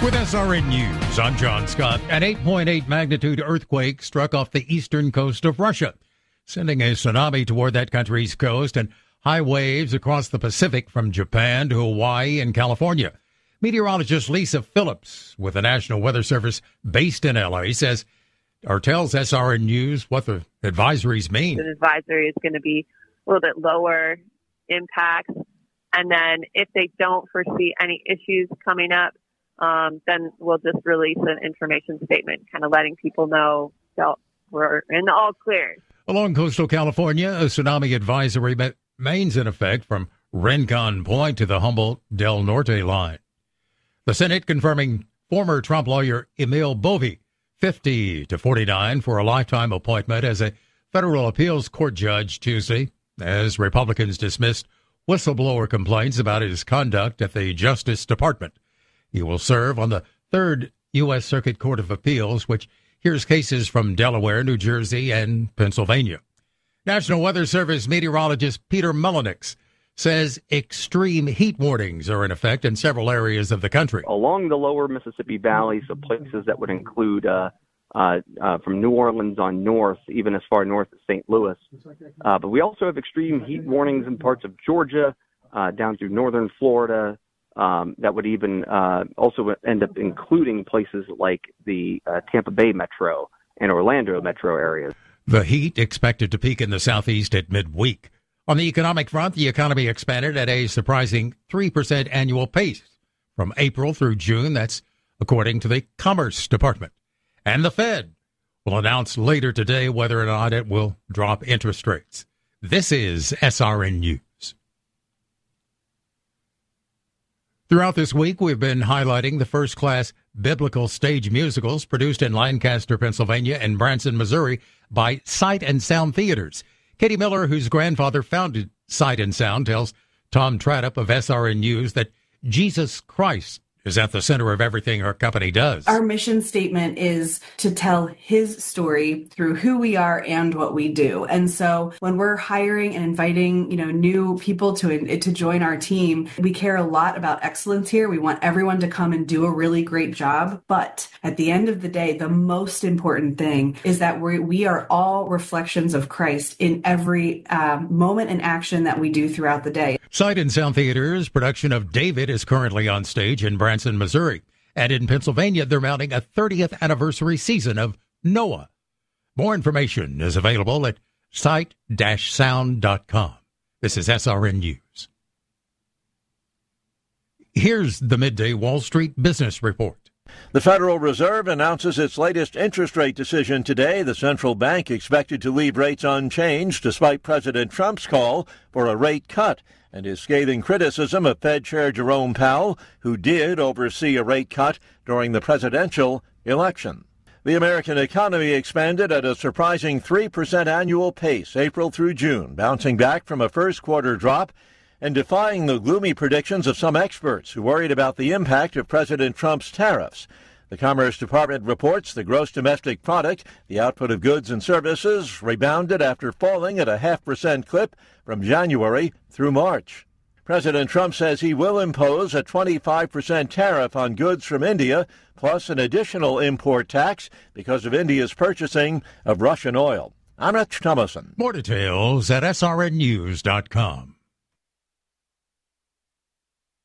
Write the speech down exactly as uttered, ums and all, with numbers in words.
With S R N News, I'm John Scott. An eight point eight magnitude earthquake struck off the eastern coast of Russia, sending a tsunami toward that country's coast and high waves across the Pacific from Japan to Hawaii and California. Meteorologist Lisa Phillips with the National Weather Service based in L A says, or tells S R N News what the advisories mean. The advisory is going to be a little bit lower impacts. And then if they don't foresee any issues coming up, Um, then we'll just release an information statement, kind of letting people know that we're in the all clear. Along coastal California, a tsunami advisory remains in effect from Rincon Point to the Humboldt Del Norte line. The Senate confirming former Trump lawyer Emil Bovee, fifty to forty-nine, for a lifetime appointment as a federal appeals court judge Tuesday, as Republicans dismissed whistleblower complaints about his conduct at the Justice Department. He will serve on the Third U S. Circuit Court of Appeals, which hears cases from Delaware, New Jersey, and Pennsylvania. National Weather Service meteorologist Peter Mullenix says extreme heat warnings are in effect in several areas of the country. Along the lower Mississippi Valley, so places that would include uh, uh, uh, from New Orleans on north, even as far north as Saint Louis. Uh, but we also have extreme heat warnings in parts of Georgia, uh, down through northern Florida. Um, that would even uh, also end up including places like the uh, Tampa Bay metro and Orlando metro areas. The heat expected to peak in the southeast at midweek. On the economic front, the economy expanded at a surprising three percent annual pace from April through June. That's according to the Commerce Department. And the Fed will announce later today whether or not it will drop interest rates. This is S R N News. Throughout this week, we've been highlighting the first-class biblical stage musicals produced in Lancaster, Pennsylvania, and Branson, Missouri by Sight and Sound Theaters. Katie Miller, whose grandfather founded Sight and Sound, tells Tom Tradup of S R N News that Jesus Christ is at the center of everything her company does. Our mission statement is to tell his story through who we are and what we do. And so when we're hiring and inviting, you know, new people to to join our team, we care a lot about excellence here. We want everyone to come and do a really great job. But at the end of the day, the most important thing is that we we are all reflections of Christ in every um, moment and action that we do throughout the day. Sight and Sound Theater's production of David is currently on stage in Branson, Missouri. And in Pennsylvania, they're mounting a thirtieth anniversary season of Noah. More information is available at sight dash sound dot com. This is S R N News. Here's the Midday Wall Street Business Report. The Federal Reserve announces its latest interest rate decision today. The central bank expected to leave rates unchanged despite President Trump's call for a rate cut and his scathing criticism of Fed Chair Jerome Powell, who did oversee a rate cut during the presidential election. The American economy expanded at a surprising three percent annual pace April through June, bouncing back from a first-quarter drop and defying the gloomy predictions of some experts who worried about the impact of President Trump's tariffs. The Commerce Department reports the gross domestic product, the output of goods and services, rebounded after falling at a half percent clip from January through March. President Trump says he will impose a twenty-five percent tariff on goods from India, plus an additional import tax because of India's purchasing of Russian oil. I'm Rich Thomason. More details at S R N news dot com.